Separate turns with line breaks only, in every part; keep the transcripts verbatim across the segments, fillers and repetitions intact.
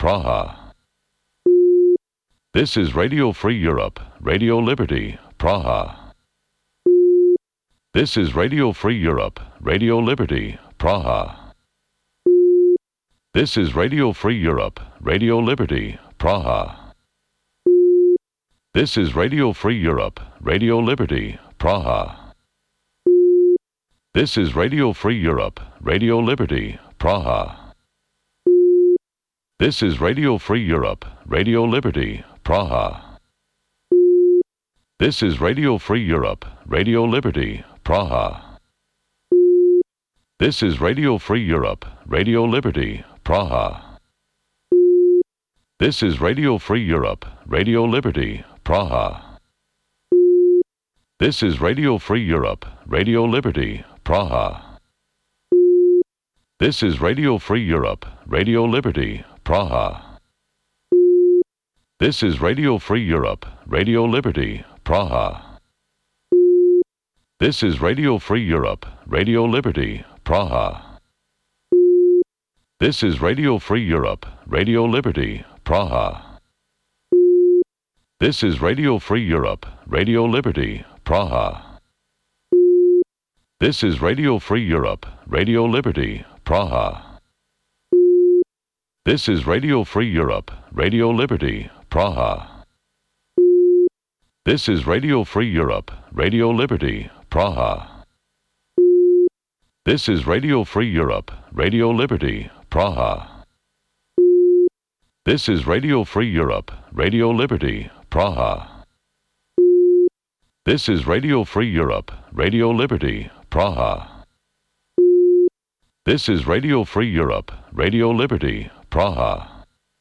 Praha. This is Radio Free Europe, Radio Liberty, Praha. This is Radio Free Europe, Radio Liberty, Praha. This is Radio Free Europe, Radio Liberty, Praha. This is Radio Free Europe, Radio Liberty, Praha. This is Radio Free Europe, Radio Liberty, Praha. This is Radio Free Europe, Radio Liberty, Praha. This is Radio Free Europe, Radio Liberty, Praha. This is Radio Free Europe, Radio Liberty, Praha. This is Radio Free Europe, Radio Liberty, Praha. This is Radio Free Europe, Radio Liberty, Praha. This is Radio Free Europe, Radio Liberty, Praha. This is Radio Free Europe, Radio Liberty, Praha. This is Radio Free Europe, Radio Liberty, Praha. This is Radio Free Europe, Radio Liberty, Praha. This is Radio Free Europe, Radio Liberty, Praha. This is Radio Free Europe, Radio Liberty, Praha. This is Radio Free Europe, Radio Liberty, Praha. This is Radio Free Europe, Radio Liberty, Praha. This is Radio Free Europe, Radio Liberty, Praha. This is Radio Free Europe, Radio Liberty, Praha. This is Radio Free Europe, Radio Liberty, Praha. This is Radio Free Europe, Radio Liberty, Praha.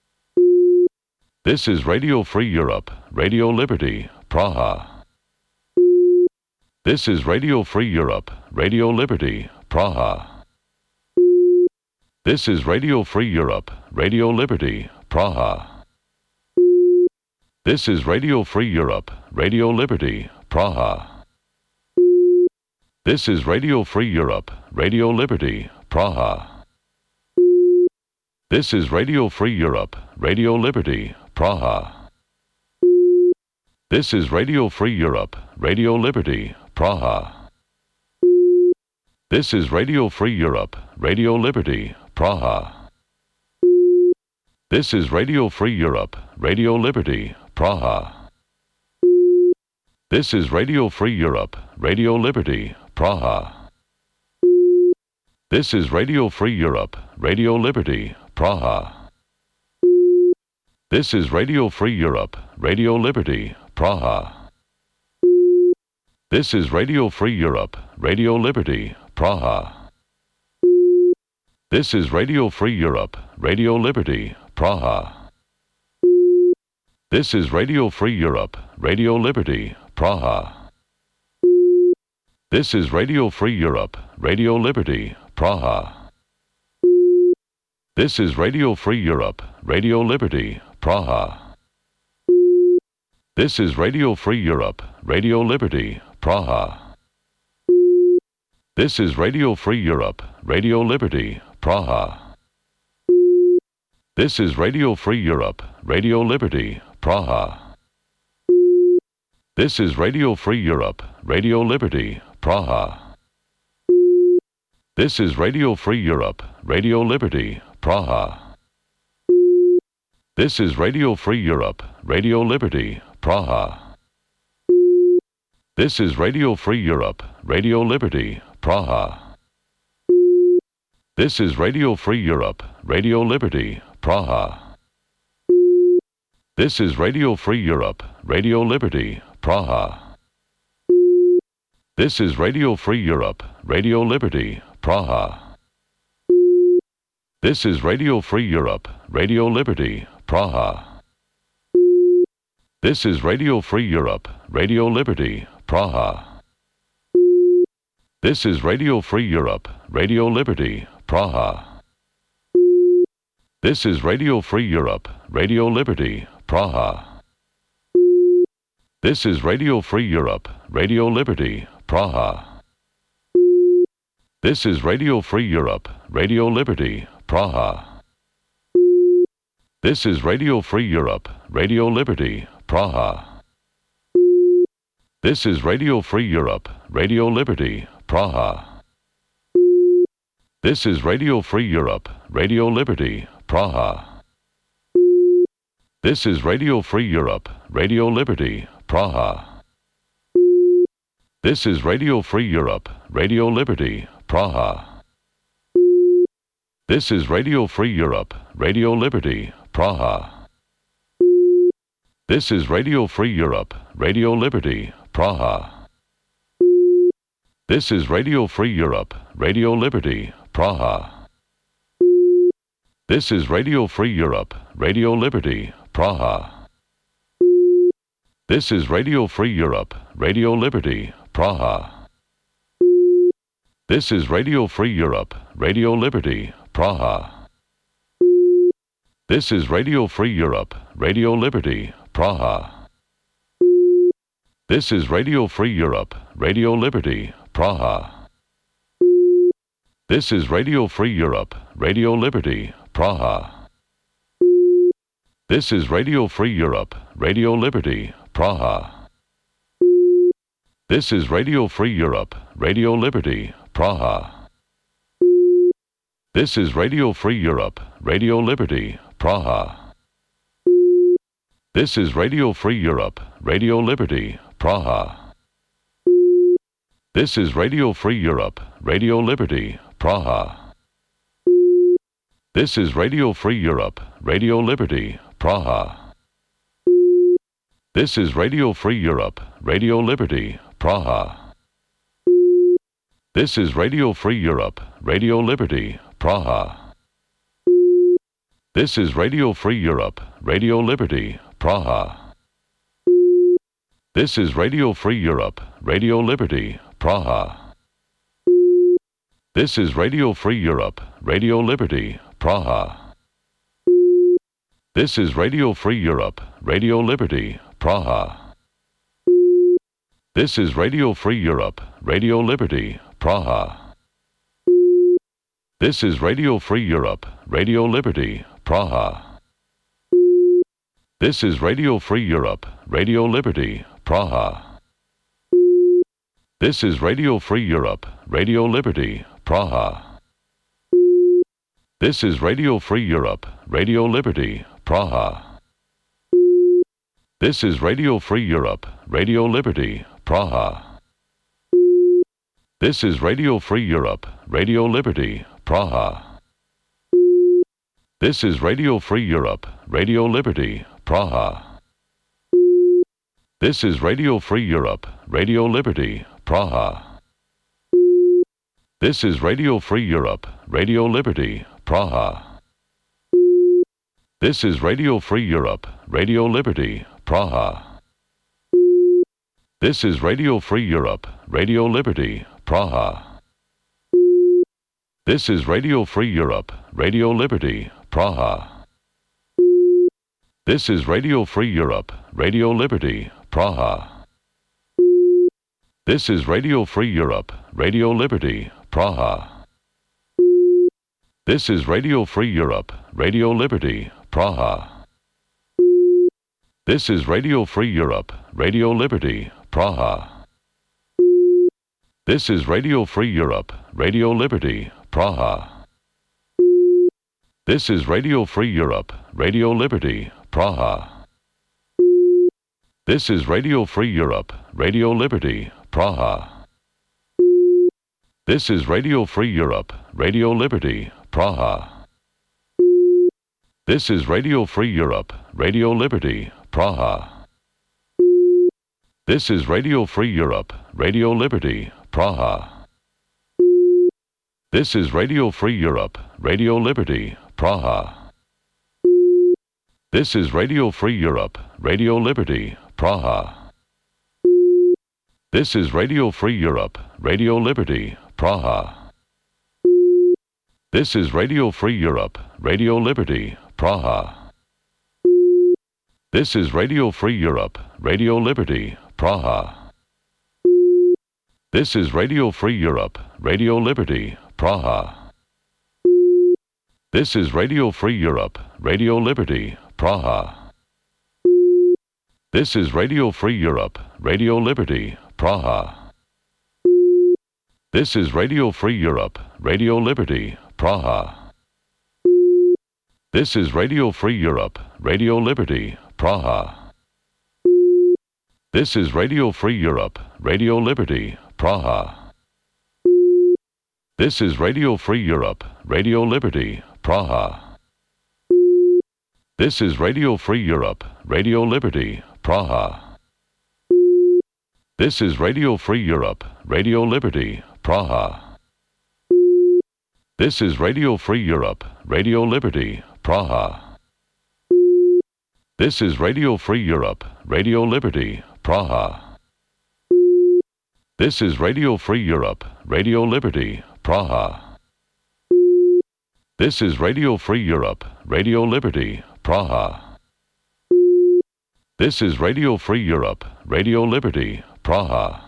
This is Radio Free Europe, Radio Liberty, Praha. This is Radio Free Europe, Radio Liberty, Praha. This is Radio Free Europe, Radio Liberty, Praha. This is Radio Free Europe, Radio Liberty, Praha. This is Radio Free Europe, Radio Liberty, Praha. This is Radio Free Europe, Radio Liberty, Praha. This is Radio Free Europe, Radio Liberty, Praha. This is Radio Free Europe, Radio Liberty, Praha. This is Radio Free Europe, Radio Liberty, Praha. This is Radio Free Europe, Radio Liberty, Praha. This is Radio Free Europe, Radio Liberty, Praha. This is Radio Free Europe, Radio Liberty, Praha. This is Radio Free Europe, Radio Liberty, Praha. This is Radio Free Europe, Radio Liberty, Praha. This is Radio Free Europe, Radio Liberty, Praha. This is Radio Free Europe, Radio Liberty, Praha. This is Radio Free Europe, Radio Liberty, Praha. This is Radio Free Europe, Radio Liberty, Praha. This is Radio Free Europe, Radio Liberty, Praha. This is Radio Free Europe, Radio Liberty, Praha. This is Radio Free Europe, Radio Liberty, Praha. This is Radio Free Europe, Radio Liberty, Praha. This is Radio Free Europe, Radio Liberty, Praha. This is Radio Free Europe, Radio Liberty, Praha. This is Radio Free Europe, Radio Liberty, Praha. This is Radio Free Europe, Radio Liberty, Praha. This is Radio Free Europe, Radio Liberty, Praha. This is Radio Free Europe, Radio Liberty, Praha. This is Radio Free Europe, Radio Liberty, Praha. This is Radio Free Europe, Radio Liberty, Praha. This is Radio Free Europe, Radio Liberty, Praha. This is Radio Free Europe, Radio Liberty, Praha. This is Radio Free Europe, Radio Liberty, Praha. This is Radio Free Europe, Radio Liberty, Praha. This is Radio Free Europe, Radio Liberty, Praha. This is Radio Free Europe, Radio Liberty, Praha. This is Radio Free Europe, Radio Liberty, Praha. This is Radio Free Europe, Radio Liberty, Praha. This is Radio Free Europe, Radio Liberty, Praha. This is Radio Free Europe, Radio Liberty, Praha. This is Radio Free Europe, Radio Liberty, Praha. This is Radio Free Europe, Radio Liberty, Praha. This is Radio Free Europe, Radio Liberty, Praha. This is Radio Free Europe, Radio Liberty, Praha. This is Radio Free Europe, Radio Liberty, Praha. This is Radio Free Europe, Radio Liberty, Praha. This is Radio Free Europe, Radio Liberty, Praha. This is Radio Free Europe, Radio Liberty, Praha. This is Radio Free Europe, Radio Liberty, Praha. This is Radio Free Europe, Radio Liberty, Praha. This is Radio Free Europe, Radio Liberty, Praha. This is Radio Free Europe, Radio Liberty, Praha. This is Radio Free Europe, Radio Liberty, Praha. This is Radio Free Europe, Radio Liberty, Praha. This is Radio Free Europe, Radio Liberty, Praha. This is Radio Free Europe, Radio Liberty, Praha. This is Radio Free Europe, Radio Liberty, Praha. This is Radio Free Europe, Radio Liberty, Praha. This is Radio Free Europe, Radio Liberty, Praha. This is Radio Free Europe, Radio Liberty, Praha. This is Radio Free Europe, Radio Liberty, Praha. This is Radio Free Europe, Radio Liberty, Praha. This is Radio Free Europe, Radio Liberty, Praha. This is Radio Free Europe, Radio Liberty, Praha. This is Radio Free Europe, Radio Liberty, Praha. This is Radio Free Europe, Radio Liberty, Praha. This is Radio Free Europe, Radio Liberty, Praha. This is Radio Free Europe, Radio Liberty, Praha. This is Radio Free Europe, Radio Liberty, Praha. This is Radio Free Europe, Radio Liberty, Praha. This is Radio Free Europe, Radio Liberty, Praha. This is Radio Free Europe, Radio Liberty, Praha. This is Radio Free Europe, Radio Liberty, Praha. This is Radio Free Europe, Radio Liberty, Praha. This is Radio Free Europe, Radio Liberty, Praha. This is Radio Free Europe, Radio Liberty, Praha. This is Radio Free Europe, Radio Liberty, Praha. This is Radio Free Europe, Radio Liberty, Praha. This is Radio Free Europe, Radio Liberty, Praha. This is Radio Free Europe, Radio Liberty, Praha. This is Radio Free Europe, Radio Liberty, Praha. This is Radio Free Europe, Radio Liberty, Praha. This is Radio Free Europe, Radio Liberty, Praha. This is Radio Free Europe, Radio Liberty, Praha. This is Radio Free Europe, Radio Liberty, Praha. This is Radio Free Europe, Radio Liberty, Praha. This is Radio Free Europe, Radio Liberty, Praha. This is Radio Free Europe, Radio Liberty, Praha. This is Radio Free Europe, Radio Liberty, Praha. This is Radio Free Europe, Radio Liberty, Praha. This is Radio Free Europe, Radio Liberty, Praha. This is Radio Free Europe, Radio Liberty, Praha. This is Radio Free Europe, Radio Liberty, Praha. This is Radio Free Europe, Radio Liberty, Praha. This is Radio Free Europe, Radio Liberty, Praha. This is Radio Free Europe, Radio Liberty, Praha. This is Radio Free Europe, Radio Liberty, Praha. This is Radio Free Europe, Radio Liberty, Praha. This is Radio Free Europe, Radio Liberty, Praha. This is Radio Free Europe, Radio Liberty, Praha. This is Radio Free Europe, Radio Liberty, Praha.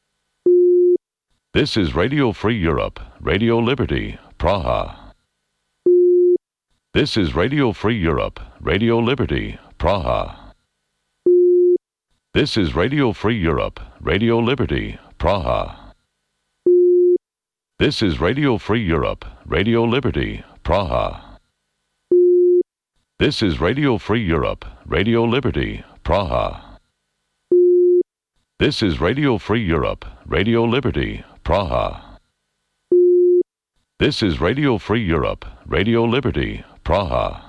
This is Radio Free Europe, Radio Liberty, Praha. This is Radio Free Europe, Radio Liberty, Praha. This is Radio Free Europe, Radio Liberty, Praha. This is Radio Free Europe, Radio Liberty, Praha. This is Radio Free Europe, Radio Liberty, Praha. This is Radio Free Europe, Radio Liberty, Praha. This is Radio Free Europe, Radio Liberty, Praha.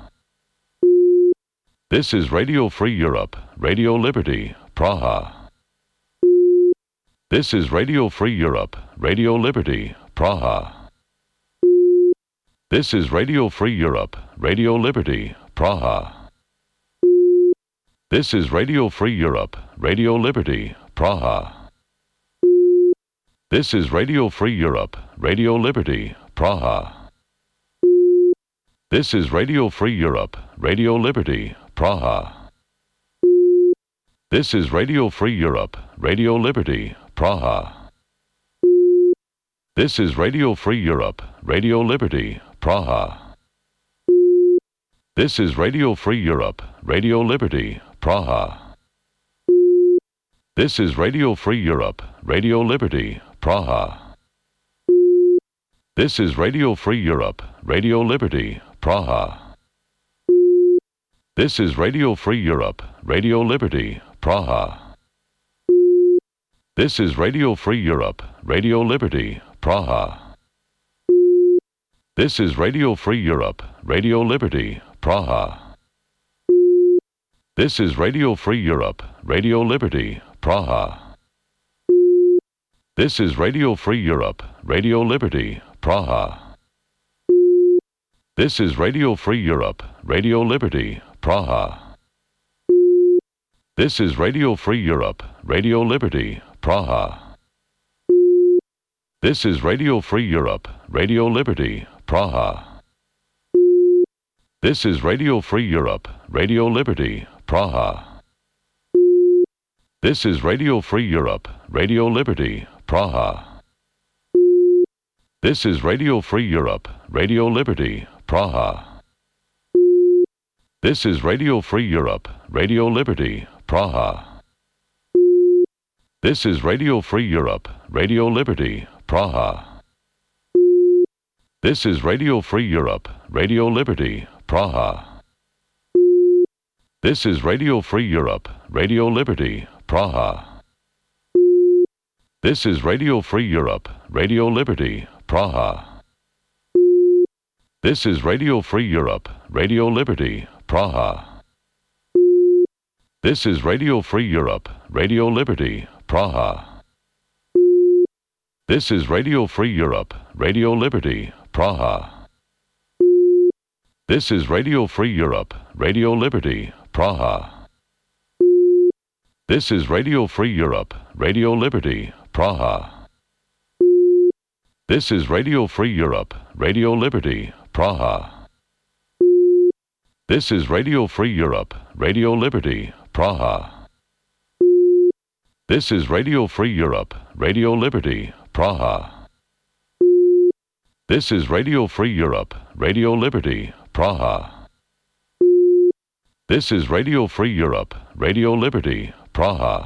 This is Radio Free Europe, Radio Liberty, Praha. This is Radio Free Europe, Radio Liberty, Praha. This is Radio Free Europe, Radio Liberty, Praha. This is Radio Free Europe, Radio Liberty, Praha. This is Radio Free Europe, Radio Liberty, Praha. This is Radio Free Europe, Radio Liberty, Praha. This is Radio Free Europe, Radio Liberty, Praha. This is Radio Free Europe, Radio Liberty, Praha. This is Radio Free Europe, Radio Liberty, Praha. This is Radio Free Europe, Radio Liberty, Praha. This is Radio Free Europe, Radio Liberty, Praha. This is Radio Free Europe, Radio Liberty, Praha. This is Radio Free Europe, Radio Liberty, Praha. This is Radio Free Europe, Radio Liberty, Praha. This is Radio Free Europe, Radio Liberty, Praha. This is Radio Free Europe, Radio Liberty, Praha. This is Radio Free Europe, Radio Liberty, Praha. This is Radio Free Europe, Radio Liberty, Praha. This is Radio Free Europe, Radio Liberty, Praha. This is Radio Free Europe, Radio Liberty, Praha. This is Radio Free Europe, Radio Liberty, Praha. This is Radio Free Europe, Radio Liberty, Praha. This is Radio Free Europe, Radio Liberty, Praha. This is Radio Free Europe, Radio Liberty, Praha. This is Radio Free Europe, Radio Liberty, Praha. This is Radio Free Europe, Radio Liberty, Praha. This is Radio Free Europe, Radio Liberty, Praha. This is Radio Free Europe, Radio Liberty, Praha. This is Radio Free Europe, Radio Liberty, Praha. This is Radio Free Europe, Radio Liberty, Praha. This is Radio Free Europe, Radio Liberty, Praha. This is Radio Free Europe, Radio Liberty, Praha. This is Radio Free Europe, Radio Liberty, Praha. This is Radio Free Europe, Radio Liberty, Praha. This is Radio Free Europe, Radio Liberty, Praha. This is Radio Free Europe, Radio Liberty, Praha. This is Radio Free Europe, Radio Liberty, Praha.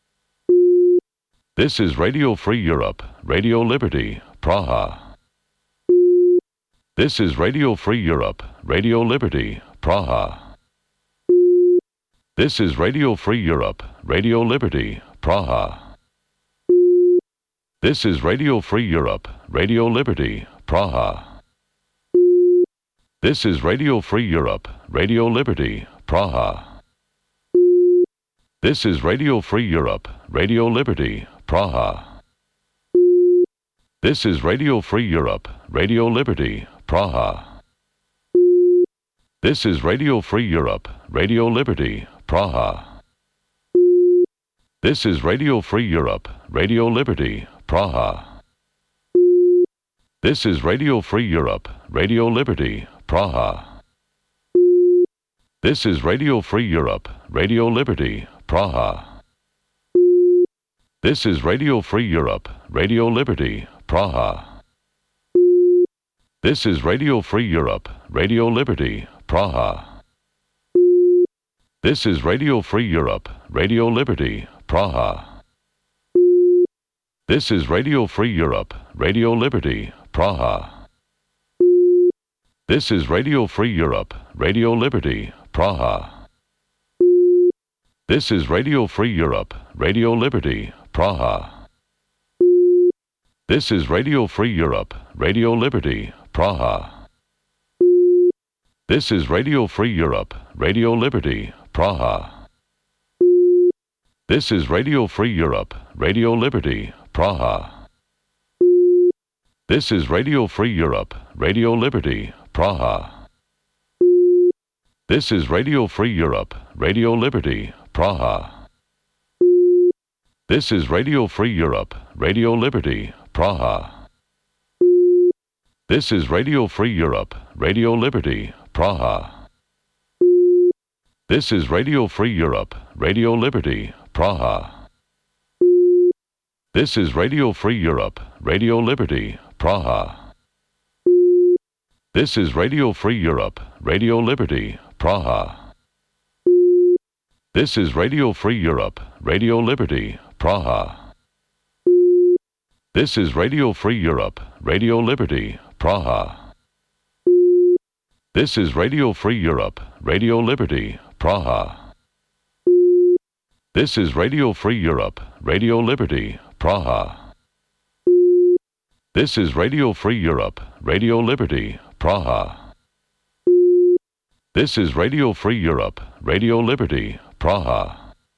This is Radio Free Europe, Radio Liberty, Praha. This is Radio Free Europe, Radio Liberty, Praha. This is Radio Free Europe, Radio Liberty, Praha. This is Radio Free Europe, Radio Liberty, Praha. This is Radio Free Europe, Radio Liberty, Praha. This is Radio Free Europe, Radio Liberty, Praha. This is Radio Free Europe, Radio Liberty, Praha. This is Radio Free Europe, Radio Liberty, Praha. This is Radio Free Europe, Radio Liberty, Praha. This is Radio Free Europe, Radio Liberty, Praha. This is Radio Free Europe, Radio Liberty, Praha. This is Radio Free Europe, Radio Liberty, Praha. This is Radio Free Europe, Radio Liberty, Praha. This is Radio Free Europe, Radio Liberty, Praha. This is Radio Free Europe, Radio Liberty, Praha. This is Radio Free Europe, Radio Liberty, Praha. This is Radio Free Europe, Radio Liberty, Praha. This is Radio Free Europe, Radio Liberty, Praha. This is Radio Free Europe, Radio Liberty, Praha. This is Radio Free Europe, Radio Liberty, Praha. This is Radio Free Europe, Radio Liberty, Praha. This is Radio Free Europe, Radio Liberty, Praha. This is Radio Free Europe, Radio Liberty, Praha. This is Radio Free Europe, Radio Liberty, Praha. This is Radio Free Europe, Radio Liberty, Praha. This is Radio Free Europe, Radio Liberty, Praha. This is Radio Free Europe, Radio Liberty, Praha. This is Radio Free Europe, Radio Liberty, Praha. This is Radio Free Europe, Radio Liberty, Praha. This is Radio Free Europe, Radio Liberty, Praha. This is Radio Free Europe, Radio Liberty, Praha. This is Radio Free Europe, Radio Liberty, Praha. This is Radio Free Europe, Radio Liberty, Praha.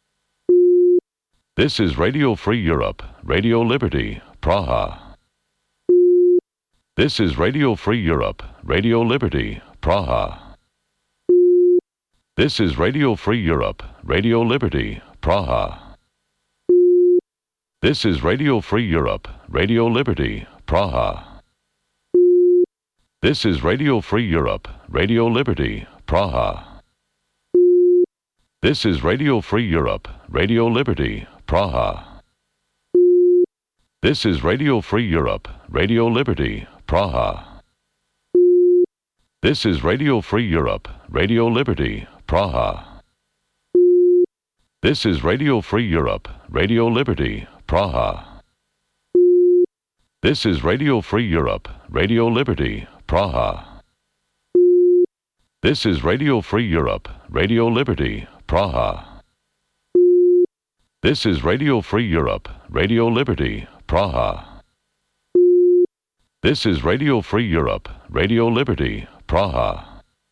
This is Radio Free Europe, Radio Liberty, Praha. This is Radio Free Europe, Radio Liberty, Praha. This is Radio Free Europe, Radio Liberty, Praha. This is Radio Free Europe, Radio Liberty, Praha. This is Radio Free Europe, Radio Liberty, Praha. This is Radio Free Europe, Radio Liberty, Praha. This is Radio Free Europe, Radio Liberty, Praha. This is Radio Free Europe, Radio Liberty, Praha. This is Radio Free Europe, Radio Liberty, Praha. This is Radio Free Europe, Radio Liberty, Praha. This is Radio Free Europe, Radio Liberty, Praha. This is Radio Free Europe, Radio Liberty, Praha. This is Radio Free Europe, Radio Liberty, Praha.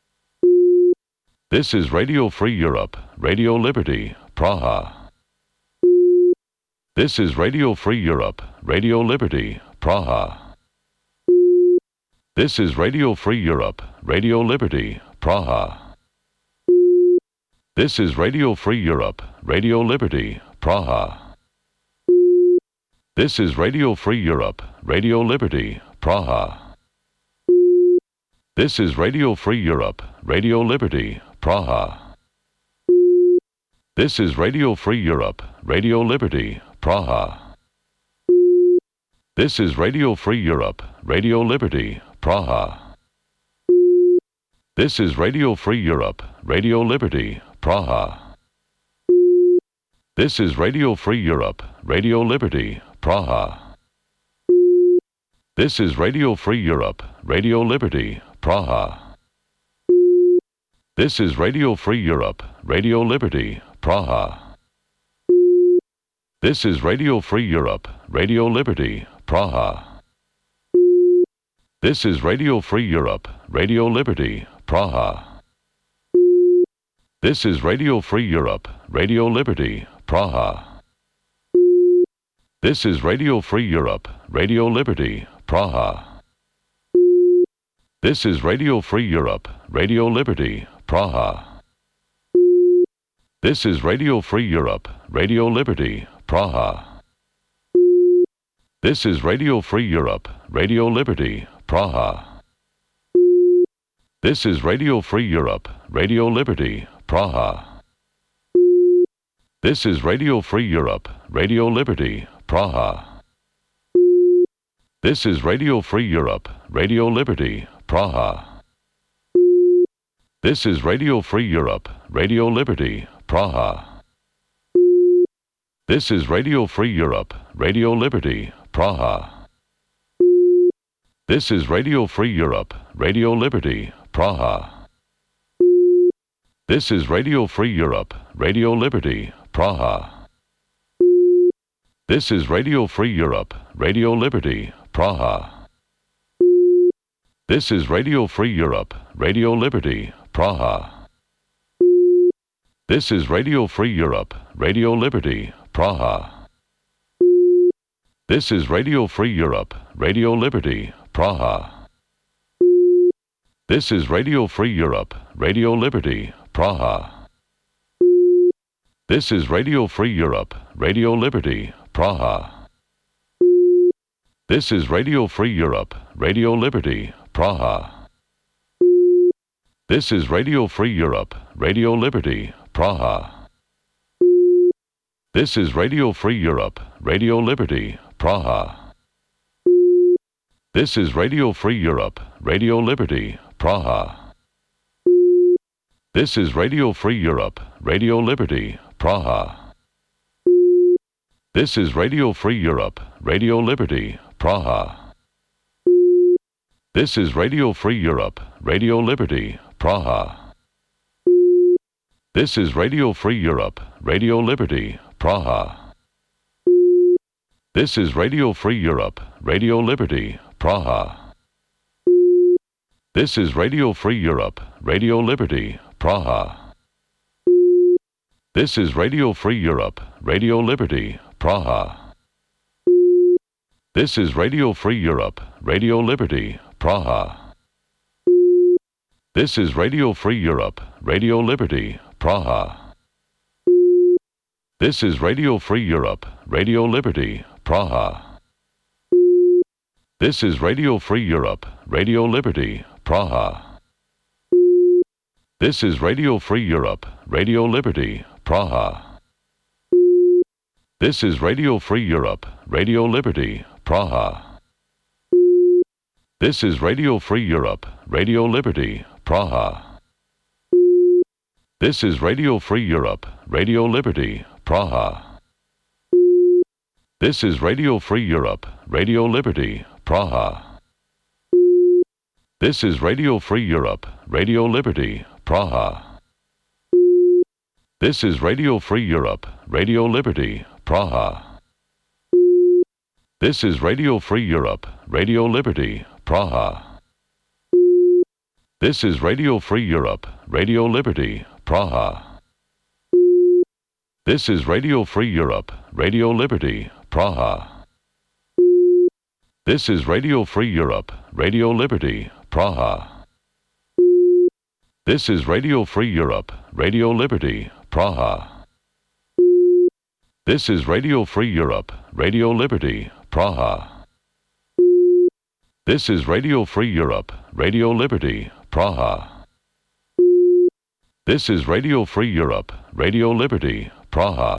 This is Radio Free Europe, Radio Liberty, Praha. This is Radio Free Europe, Radio Liberty, Praha. This is Radio Free Europe, Radio Liberty, Praha. This is Radio Free Europe, Radio Liberty, Praha. This is Radio Free Europe, Radio Liberty, Praha. This is Radio Free Europe, Radio Liberty, Praha. This is Radio Free Europe, Radio Liberty, Praha. This is Radio Free Europe, Radio Liberty, Praha. This is Radio Free Europe, Radio Liberty, Praha. This is Radio Free Europe, Radio Liberty, Praha. This is Radio Free Europe, Radio Liberty, Praha. This is Radio Free Europe, Radio Liberty, Praha. This is Radio Free Europe, Radio Liberty, Praha. This is Radio Free Europe, Radio Liberty, Praha. This is Radio Free Europe, Radio Liberty, Praha. This is Radio Free Europe, Radio Liberty, Praha. This is Radio Free Europe, Radio Liberty, Praha. This is Radio Free Europe, Radio Liberty, Praha. This is Radio Free Europe, Radio Liberty, Praha. This is Radio Free Europe, Radio Liberty, Praha. This is Radio Free Europe, Radio Liberty, Praha. This is Radio Free Europe, Radio Liberty, Praha. This is Radio Free Europe, Radio Liberty, Praha. This is Radio Free Europe, Radio Liberty, Praha. This is Radio Free Europe, Radio Liberty, Praha. This is Radio Free Europe, Radio Liberty, Praha. This is Radio Free Europe, Radio Liberty, Praha. This is Radio Free Europe, Radio Liberty, Praha. This is Radio Free Europe, Radio Liberty, Praha. This is Radio Free Europe, Radio Liberty, Praha. This is Radio Free Europe, Radio Liberty, Praha. This is Radio Free Europe, Radio Liberty, Praha. This is Radio Free Europe, Radio Liberty, Praha. This is Radio Free Europe, Radio Liberty, Praha. This is Radio Free Europe, Radio Liberty, Praha. This is Radio Free Europe, Radio Liberty, Praha. This is Radio Free Europe, Radio Liberty, Praha. This is Radio Free Europe, Radio Liberty, Praha. This is Radio Free Europe, Radio Liberty, Praha. This is Radio Free Europe, Radio Liberty, Praha. This is Radio Free Europe, Radio Liberty, Praha. This is Radio Free Europe, Radio Liberty, Praha. This is Radio Free Europe, Radio Liberty, Praha. This is Radio Free Europe, Radio Liberty, Praha. This is Radio Free Europe, Radio Liberty, Praha. This is Radio Free Europe, Radio Liberty, Praha. This is Radio Free Europe, Radio Liberty, Praha. This is Radio Free Europe, Radio Liberty, Praha. This is Radio Free Europe, Radio Liberty, Praha. This is Radio Free Europe, Radio Liberty, Praha. This is Radio Free Europe, Radio Liberty, Praha. This is Radio Free Europe, Radio Liberty, Praha. This is Radio Free Europe, Radio Liberty, Praha. This is Radio Free Europe, Radio Liberty, Praha. This is Radio Free Europe, Radio Liberty, Praha. This is Radio Free Europe, Radio Liberty, Praha. This is Radio Free Europe, Radio Liberty, Praha. This is Radio Free Europe, Radio Liberty, Praha. This is Radio Free Europe, Radio Liberty, Praha. This is Radio Free Europe, Radio Liberty, Praha. This is Radio Free Europe, Radio Liberty, Praha. This is Radio Free Europe, Radio Liberty, Praha.